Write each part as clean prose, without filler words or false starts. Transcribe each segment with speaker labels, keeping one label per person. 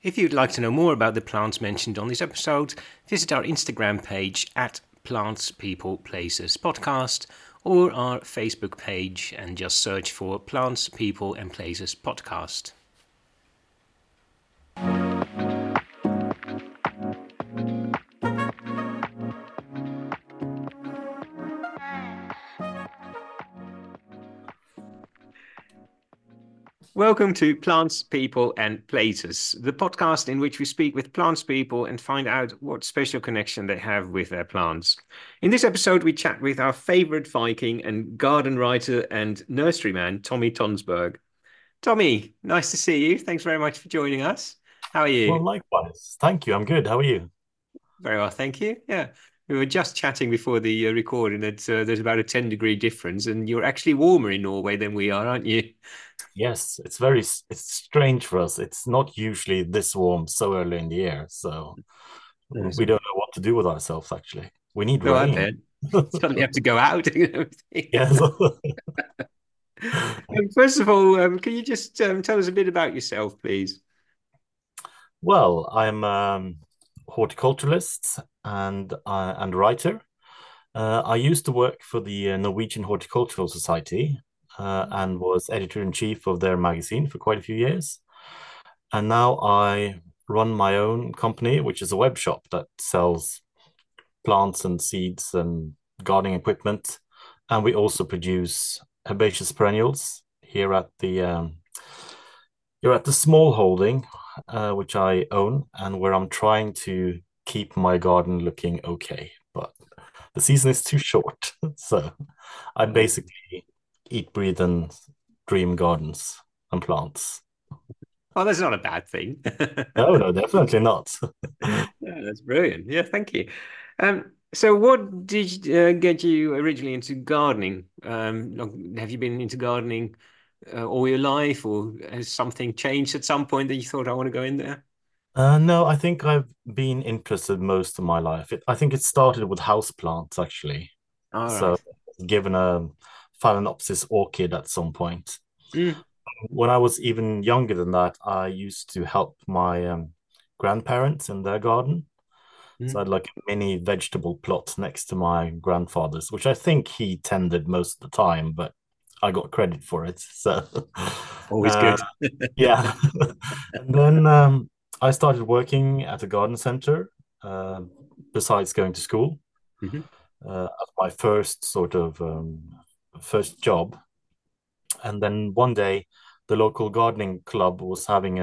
Speaker 1: If you'd like to know more about the plants mentioned on this episode, visit our Instagram page at Plants, People, Places Podcast or our Facebook page and just search for Plants, People and Places Podcast. Welcome to Plants, People and Places, the podcast in which we speak with plants people and find out what special connection they have with their plants. In this episode, we chat with our favorite Viking and garden writer and nurseryman, Tommy Tonsberg. Tommy, nice to see you. Thanks very much for joining us. How are
Speaker 2: Well,
Speaker 1: you?
Speaker 2: likewise. Thank you. I'm good. How are you?
Speaker 1: Very well, thank you. Yeah, we were just chatting before the recording that there's about a 10-degree difference and you're actually warmer in Norway than we are, aren't you?
Speaker 2: Yes, it's strange for us. It's not usually this warm so early in the year, so
Speaker 1: Yes.
Speaker 2: we don't know what to do with ourselves, actually. We need
Speaker 1: No, I
Speaker 2: rain.
Speaker 1: bet. Suddenly have to go out and everything.
Speaker 2: Yes.
Speaker 1: First of all, can you just tell us a bit about yourself, please?
Speaker 2: Well, I'm horticulturalist and writer. I used to work for the Norwegian Horticultural Society and was editor-in-chief of their magazine for quite a few years. And now I run my own company, which is a web shop that sells plants and seeds and gardening equipment. And we also produce herbaceous perennials here at the small holding, which I own, and where I'm trying to keep my garden looking okay. But the season is too short, so I
Speaker 1: Oh,
Speaker 2: basically eat, breathe, and dream gardens and plants.
Speaker 1: oh, that's not a bad thing.
Speaker 2: No, no, definitely not.
Speaker 1: Yeah, that's brilliant. Yeah, thank you. So what did get you originally into gardening? Have you been into gardening all your life, or has something changed at some point that you thought I want to go in there?
Speaker 2: No, I think I've been interested most of my life. I think it started with houseplants, actually.
Speaker 1: All
Speaker 2: So,
Speaker 1: right.
Speaker 2: given a Phalaenopsis orchid at some point.
Speaker 1: Mm,
Speaker 2: When I was even younger than that, I used to help my grandparents in their garden. So I
Speaker 1: mm.
Speaker 2: had like a mini vegetable plot next to my grandfather's, which I think he tended most of the time, but I got credit for it. So,
Speaker 1: Always
Speaker 2: uh,
Speaker 1: good.
Speaker 2: yeah. And then I started working at a garden center uh, besides going to school
Speaker 1: Mhm.
Speaker 2: as my first sort of first job. And then one day, the local gardening club was having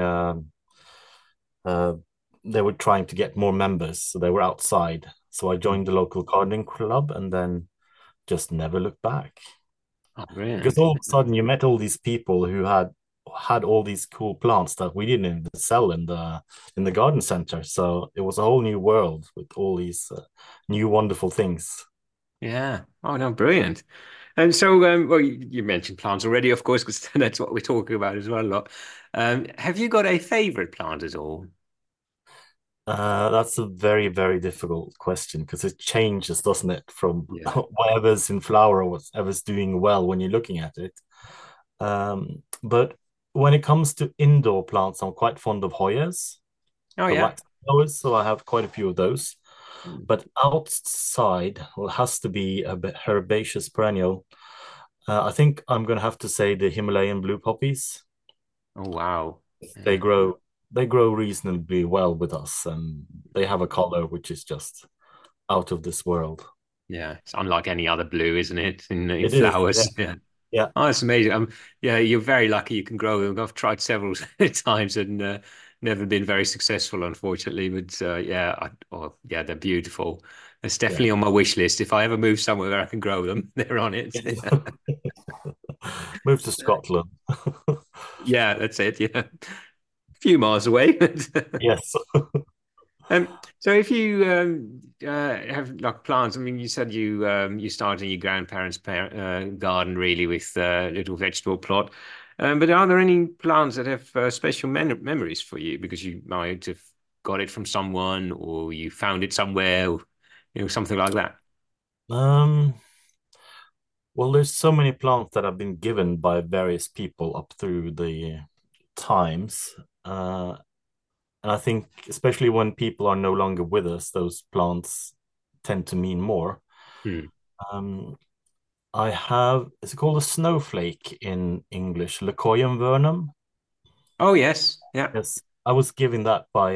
Speaker 2: uh, they were trying to get more members, so they were outside. So I joined the local gardening club and then just never looked back.
Speaker 1: Oh,
Speaker 2: Because
Speaker 1: brilliant.
Speaker 2: all of a sudden you met all these people who had all these cool plants that we didn't even sell in the garden center. So it was a whole new world with all these new wonderful things.
Speaker 1: Yeah. Oh, no, brilliant. And so, well, you mentioned plants already, of course, because that's what we're talking about as well a lot. Have you got a favorite plant at all?
Speaker 2: That's a very, very difficult question because it changes, doesn't it, from
Speaker 1: Yeah.
Speaker 2: whatever's in flower or whatever's doing well when you're looking at it. But when it comes to indoor plants, I'm quite fond of Hoyas,
Speaker 1: Oh,
Speaker 2: the
Speaker 1: yeah.
Speaker 2: wax flowers, so I have quite a few of those. But outside, well, it has to be a bit herbaceous perennial. I think I'm going to have to say the Himalayan blue poppies.
Speaker 1: Oh, wow.
Speaker 2: They
Speaker 1: Yeah.
Speaker 2: grow they grow reasonably well with us, and they have a color which is just out of this world.
Speaker 1: Yeah. It's unlike any other blue, isn't it? In
Speaker 2: It is, yeah,
Speaker 1: flowers. Yeah.
Speaker 2: yeah,
Speaker 1: Oh, it's amazing. Yeah, you're very lucky you can grow them. I've tried several times and never been very successful, unfortunately. But yeah, yeah, they're beautiful. It's
Speaker 2: yeah.
Speaker 1: definitely on my wish list. If I ever move somewhere where I can grow them, they're on it.
Speaker 2: Move to Scotland.
Speaker 1: Yeah, that's it. Yeah, a few miles away.
Speaker 2: Yes.
Speaker 1: So if you have like plants, I mean, you said you started in your grandparents' garden really with a little vegetable plot. But are there any plants that have special memories for you because you might have got it from someone or you found it somewhere, or, something like that?
Speaker 2: Um, well, there's so many plants that have been given by various people up through the times. Uh, And I think especially when people are no longer with us, those plants tend to mean more.
Speaker 1: Hmm.
Speaker 2: Um, I have, is it called a snowflake in English? Leucoium vernum.
Speaker 1: Oh yes, yeah.
Speaker 2: Yes, I was given that by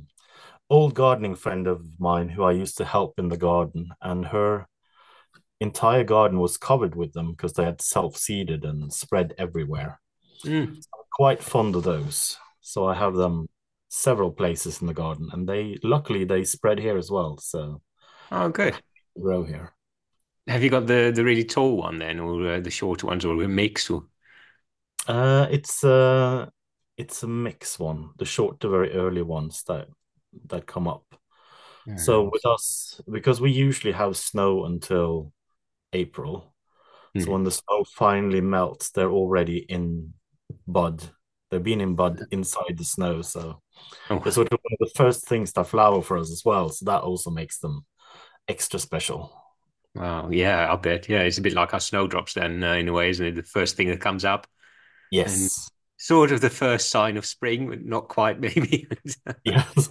Speaker 2: old gardening friend of mine who I used to help in the garden, and her entire garden was covered with them because they had self-seeded and spread everywhere.
Speaker 1: Mm.
Speaker 2: I'm quite fond of those. So I have them several places in the garden, and they luckily they spread here as well. So
Speaker 1: Oh,
Speaker 2: they're
Speaker 1: good.
Speaker 2: happy to grow here.
Speaker 1: Have you got the really tall one then, or the shorter ones, or a mix? Or
Speaker 2: Uh, it's uh it's a mix one, the short to very early ones that come up. So
Speaker 1: yeah.
Speaker 2: with us, because we usually have snow until April, so
Speaker 1: Hmm.
Speaker 2: when the snow finally melts, they're already in bud. They've been in bud inside the snow, so they're
Speaker 1: Oh,
Speaker 2: sort of one of the first things that flower for us as well. So that also makes them extra special.
Speaker 1: wow. Yeah, I bet. Yeah, it's a bit like our snowdrops then, in a way, isn't it? The first thing that comes up, and
Speaker 2: Yes,
Speaker 1: sort of the first sign of spring, but not quite, maybe.
Speaker 2: yes.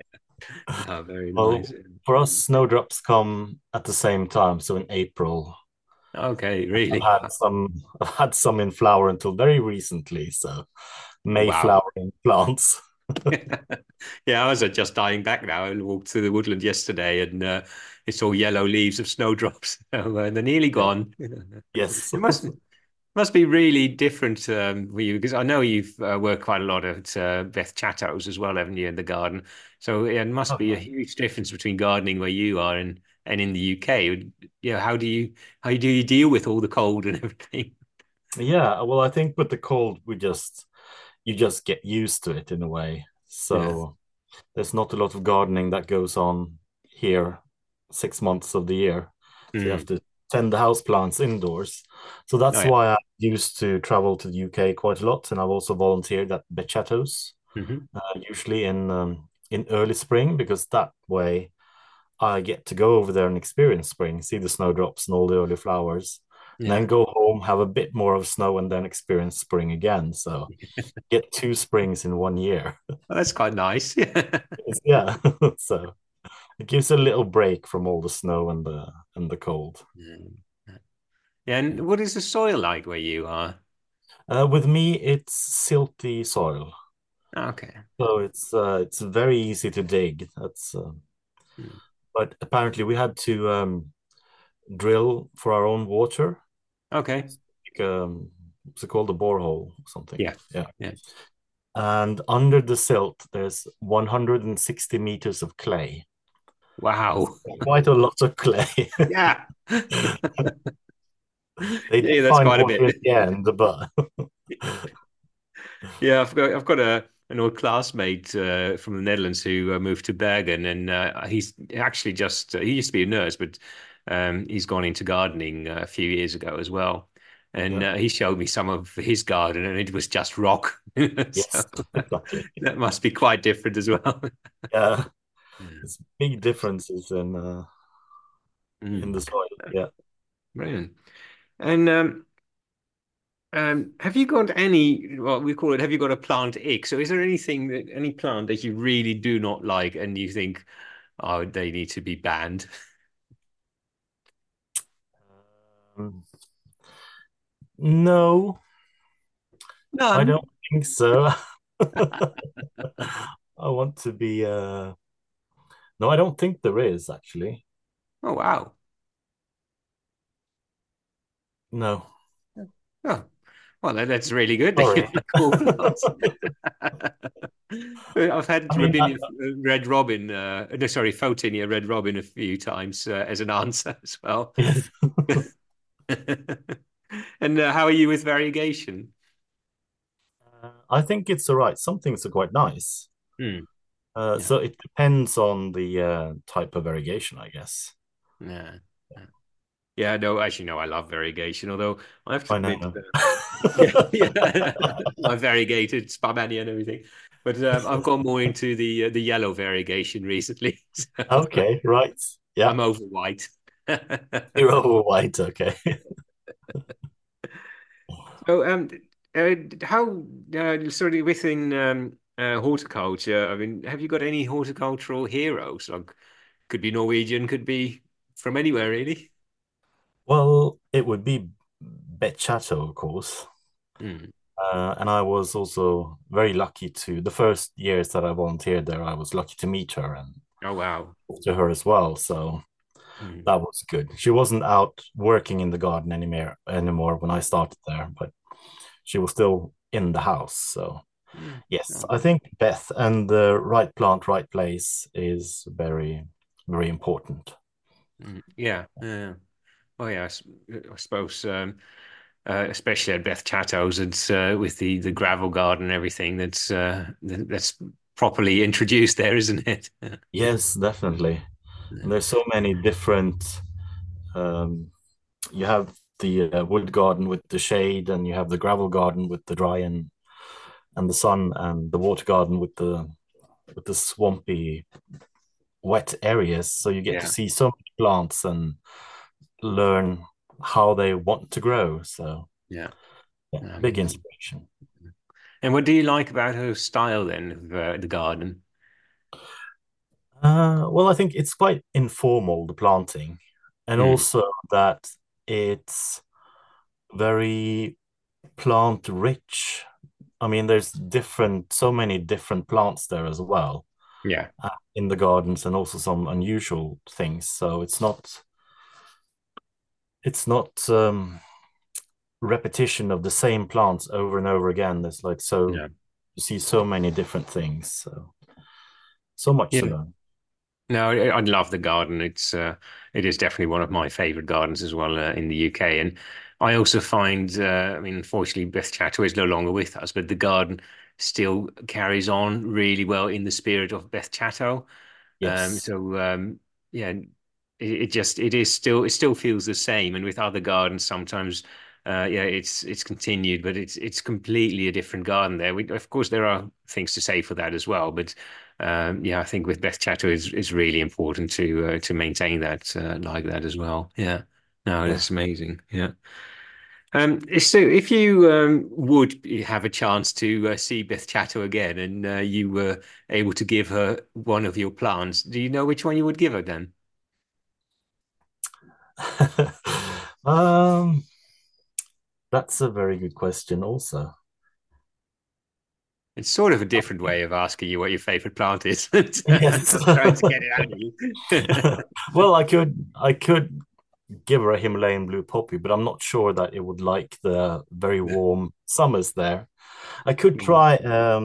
Speaker 1: Oh, very nice.
Speaker 2: Well, for us, snowdrops come at the same time. So in April,
Speaker 1: Okay,
Speaker 2: I've
Speaker 1: really.
Speaker 2: had some. I've had some in flower until very recently. So May
Speaker 1: Wow.
Speaker 2: flowering plants.
Speaker 1: Yeah, I was just dying back now. I walked through the woodland yesterday and it's all yellow leaves of snowdrops. So, they're nearly
Speaker 2: Yeah.
Speaker 1: gone.
Speaker 2: Yes.
Speaker 1: It must be really different for you because I know you've worked quite a lot at Beth Chatto's as well, haven't you, in the garden? So yeah, it must be a
Speaker 2: Okay.
Speaker 1: huge difference between gardening where you are and in the UK. Yeah, how do you deal with all the cold and everything?
Speaker 2: Yeah. Well, I think with the cold, you just get used to it in a way.
Speaker 1: Yeah.
Speaker 2: So there's not a lot of gardening that goes on here 6 months of the year. So you have
Speaker 1: Mm.
Speaker 2: to tend the house plants indoors. So
Speaker 1: Oh
Speaker 2: that's
Speaker 1: yeah.
Speaker 2: why I used to travel to the UK quite a lot, and I've also volunteered at Bechatos,
Speaker 1: Hmm.
Speaker 2: usually in early spring, because that way I get to go over there and experience spring, see the snowdrops and all the early flowers, and then
Speaker 1: Yeah.
Speaker 2: go home, have a bit more of snow, and then experience spring again. So get two springs in 1 year.
Speaker 1: Well, that's quite nice. Yeah.
Speaker 2: Yeah. So it gives a little break from all the snow and the cold.
Speaker 1: Mm. Yeah, and what is the soil like where you are?
Speaker 2: With me, it's silty soil,
Speaker 1: Okay.
Speaker 2: so it's very easy to dig. That's
Speaker 1: Mm.
Speaker 2: but apparently we had to drill for our own water.
Speaker 1: Okay.
Speaker 2: Like, what's it called? A borehole or something.
Speaker 1: Yeah.
Speaker 2: Yeah.
Speaker 1: Yeah.
Speaker 2: And under the silt, there's 160 meters of clay.
Speaker 1: Wow.
Speaker 2: Quite a lot of clay.
Speaker 1: Yeah.
Speaker 2: They did
Speaker 1: Yeah, that's
Speaker 2: find
Speaker 1: quite a
Speaker 2: water in
Speaker 1: bit.
Speaker 2: the end, but
Speaker 1: Yeah, I've got an old classmate from the Netherlands who moved to Bergen, and he's actually just he used to be a nurse, but he's gone into gardening a few years ago as well. And
Speaker 2: yeah,
Speaker 1: he showed me some of his garden, and it was just rock. So
Speaker 2: yes, exactly.
Speaker 1: that must be quite different as well.
Speaker 2: Yeah,
Speaker 1: Yeah.
Speaker 2: it's big differences in
Speaker 1: Mm.
Speaker 2: the soil. Yeah.
Speaker 1: Brilliant. And have you got any, what we call it, have you got a plant ick? So is there any plant that you really do not like and you think, oh, they need to be banned?
Speaker 2: Um, no, I
Speaker 1: None.
Speaker 2: don't think so. I want to be no, I don't think there is actually.
Speaker 1: Oh, wow.
Speaker 2: No.
Speaker 1: Oh, well, that's really good that you
Speaker 2: Sorry.
Speaker 1: like all plants. I've had
Speaker 2: I mean,
Speaker 1: Rabinia Red Robin, no, sorry, Photinia Red Robin a few times as an answer as well.
Speaker 2: yes.
Speaker 1: And how are you with variegation?
Speaker 2: I think it's all right. Some things are quite nice.
Speaker 1: Hmm. Yeah.
Speaker 2: So it depends on the type of irrigation, I guess.
Speaker 1: Yeah. Yeah, no, actually, no, I love variegation, although I have to
Speaker 2: I
Speaker 1: admit,
Speaker 2: know.
Speaker 1: yeah, yeah, my variegated Spamania and everything, but I've gone more into the yellow variegation recently. So
Speaker 2: Okay, right. Yeah,
Speaker 1: I'm over white.
Speaker 2: you're over white. Okay.
Speaker 1: So, how sort of within Horticulture. I mean, have you got any horticultural heroes? Like, could be Norwegian, could be from anywhere, really.
Speaker 2: Well, it would be Bet Chateau, of course.
Speaker 1: Mm.
Speaker 2: And I was also very lucky the first years that I volunteered there, I was lucky to meet her and
Speaker 1: Oh, wow.
Speaker 2: talk to her as well. So
Speaker 1: Mm.
Speaker 2: that was good. She wasn't out working in the garden anymore when I started there, but she was still in the house. So
Speaker 1: Mm.
Speaker 2: yes,
Speaker 1: Oh,
Speaker 2: I think Beth and the right plant, right place is very, very important.
Speaker 1: yeah. Yeah. Oh, yeah. I suppose, especially at Beth Chatto's, it's with the gravel garden and everything. That's properly introduced there, isn't it?
Speaker 2: Yes, definitely. And there's so many different. Um, you have the wood garden with the shade, and you have the gravel garden with the dry and the sun, and the water garden with the swampy, wet areas. So you get to
Speaker 1: Yeah.
Speaker 2: see so many plants and learn how they want to grow. So
Speaker 1: Yeah.
Speaker 2: yeah, big
Speaker 1: Amazing.
Speaker 2: inspiration.
Speaker 1: And what do you like about her style then of the garden?
Speaker 2: Well, I think it's quite informal, the planting, and
Speaker 1: Mm.
Speaker 2: also that it's very plant rich. I mean, there's so many different plants there as well
Speaker 1: Yeah.
Speaker 2: in the gardens, and also some unusual things. So it's not repetition of the same plants over and over again. There's like so
Speaker 1: Yeah.
Speaker 2: you see so many different things. So much to
Speaker 1: Yeah.
Speaker 2: learn.
Speaker 1: No, I love the garden. It is definitely one of my favorite gardens as well in the UK. And I also find, I mean, unfortunately, Beth Chatto is no longer with us, but the garden still carries on really well in the spirit of Beth Chatto.
Speaker 2: Yes.
Speaker 1: So yeah, it still feels the same. And with other gardens, sometimes yeah, it's continued, but it's completely a different garden there. Of course there are things to say for that as well, but yeah, I think with Beth Chatto is really important to maintain that like that as well. Yeah, no,
Speaker 2: Yeah.
Speaker 1: it's amazing. Yeah. So if you would have a chance to see Beth Chatto again and you were able to give her one of your plants, do you know which one you would give her then?
Speaker 2: um, that's a very good question also.
Speaker 1: It's sort of a different way of asking you what your favorite plant is. I'm
Speaker 2: Yes.
Speaker 1: trying to get it out of you.
Speaker 2: Well, I could give her a Himalayan blue poppy, but I'm not sure that it would like the very warm summers there. I could
Speaker 1: Mm.
Speaker 2: try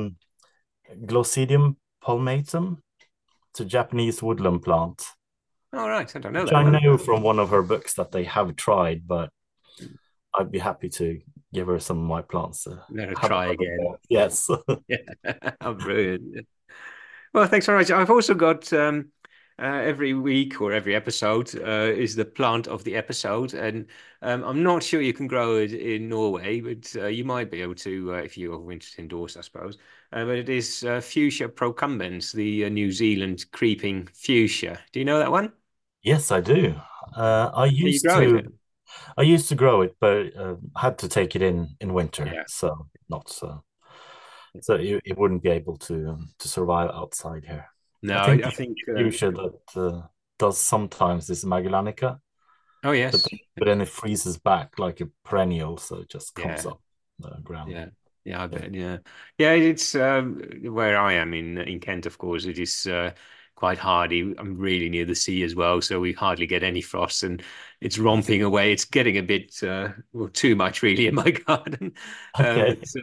Speaker 2: Glossidium palmatum. It's a Japanese woodland plant,
Speaker 1: All right, I don't know
Speaker 2: which
Speaker 1: that
Speaker 2: I
Speaker 1: one.
Speaker 2: know from one of her books that they have tried, but I'd be happy to give her some of my plants to
Speaker 1: Let her
Speaker 2: have
Speaker 1: try
Speaker 2: another
Speaker 1: again.
Speaker 2: go. Yes.
Speaker 1: Yeah, oh, brilliant. Well, thanks very much. I've also got every week or every episode is the plant of the episode, and I'm not sure you can grow it in Norway, but you might be able to if you're interested indoors, I suppose. But it is Fuchsia procumbens, the New Zealand creeping fuchsia. Do you know that one?
Speaker 2: Yes, I do. I
Speaker 1: Can you
Speaker 2: used
Speaker 1: grow it
Speaker 2: to
Speaker 1: then?
Speaker 2: I used to grow it, but had to take it in winter,
Speaker 1: Yeah.
Speaker 2: so not so. So it wouldn't be able to survive outside here. I
Speaker 1: No,
Speaker 2: think
Speaker 1: I
Speaker 2: the
Speaker 1: think.
Speaker 2: fuchsia that does sometimes is Magellanica,
Speaker 1: Oh
Speaker 2: but
Speaker 1: yes.
Speaker 2: then it freezes back like a perennial, so it just comes
Speaker 1: Yeah.
Speaker 2: up the ground.
Speaker 1: Yeah, yeah, I
Speaker 2: Yeah.
Speaker 1: bet. Yeah, yeah. It's where I am in Kent. Of course, it is quite hardy. I'm really near the sea as well, so we hardly get any frost, and it's romping away. It's getting a bit well, too much really in my garden.
Speaker 2: Okay.
Speaker 1: But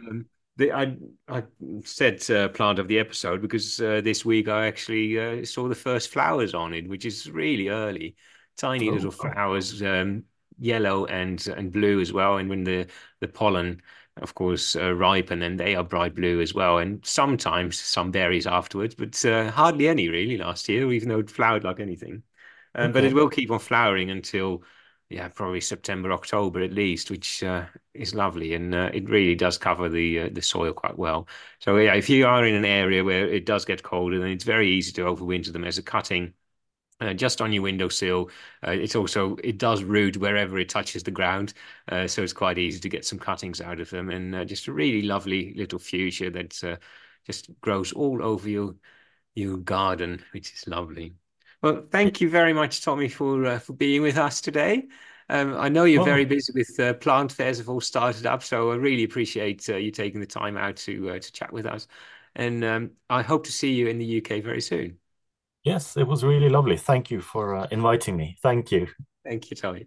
Speaker 1: I said plant of the episode because this week I actually saw the first flowers on it, which is really early. Tiny
Speaker 2: Oh,
Speaker 1: little flowers, yellow and blue as well. And when the pollen, of course, ripen, and they are bright blue as well. And sometimes some berries afterwards, but hardly any really last year, even though it flowered like anything. But it
Speaker 2: okay.
Speaker 1: will keep on flowering until, yeah, probably September, October at least, which is lovely, and it really does cover the soil quite well. So yeah, if you are in an area where it does get colder, then it's very easy to overwinter them as a cutting just on your windowsill. It does root wherever it touches the ground, so it's quite easy to get some cuttings out of them, and just a really lovely little fuchsia that just grows all over your garden, which is lovely. Well, thank you very much, Tommy, for being with us today. I know you're
Speaker 2: Oh,
Speaker 1: very busy with plant fairs have all started up, so I really appreciate you taking the time out to chat with us. And I hope to see you in the UK very soon.
Speaker 2: yes, it was really lovely. Thank you for inviting me. Thank you.
Speaker 1: Thank you, Tommy.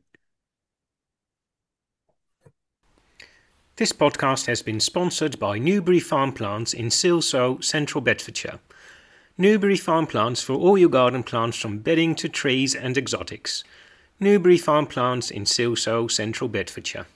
Speaker 1: This podcast has been sponsored by Newbury Farm Plants in Silsoe, Central Bedfordshire. Newbury Farm Plants for all your garden plants from bedding to trees and exotics. Newbury Farm Plants in Silsoe, Central Bedfordshire.